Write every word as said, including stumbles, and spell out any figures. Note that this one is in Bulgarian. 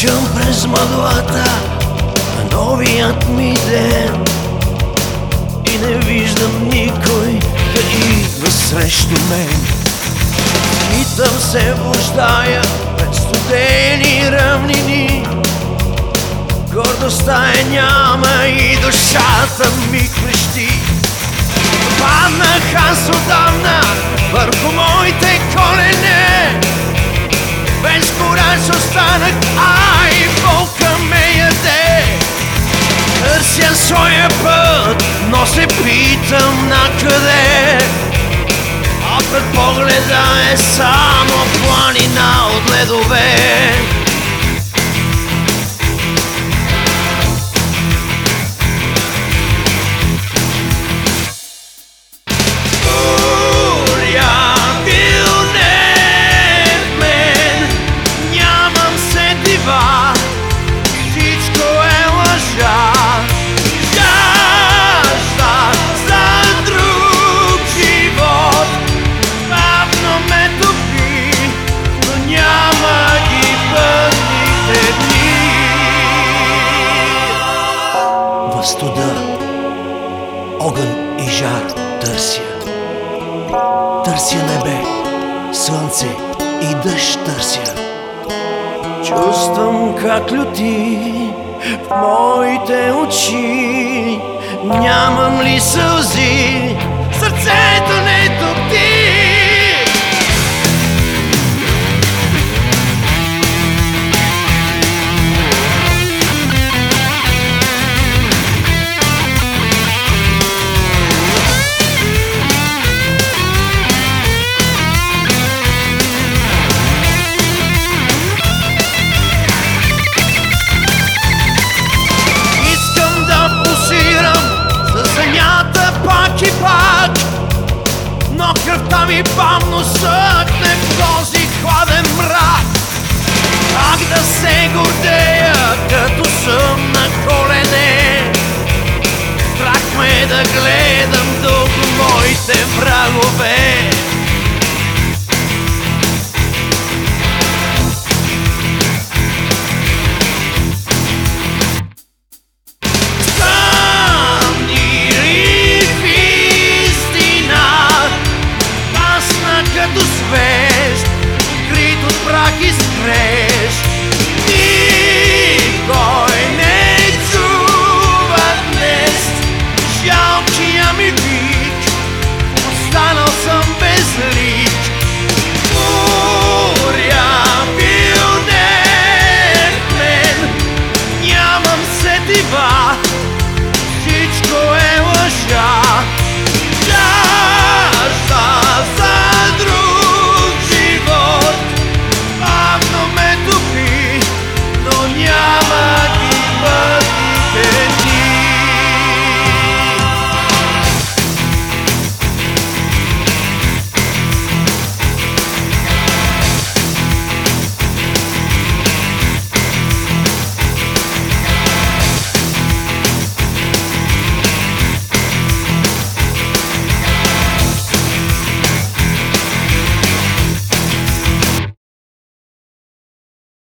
Изличам през мъглата на новият ми ден и не виждам никой да идва срещу мен. Питам се, блуждая пред студени равнини, гордостта е няма и душата ми крещи. Паднах аз отдавна върху моите колене, без кураж останах, а и болка ме яде. Търся своя път, но се питам накъде, а пред погледа е само планина от ледове. В студа, огън и жар търся. Търся небе, слънце и дъжд търся. Чувствам как люти в моите очи. Нямам ли сълзи, сърцето не топти. Но кръвта ми бавно съкне в този хладен мрак. Как да се гордея, като съм на колене? Страх ме да гледам долу моите врагове.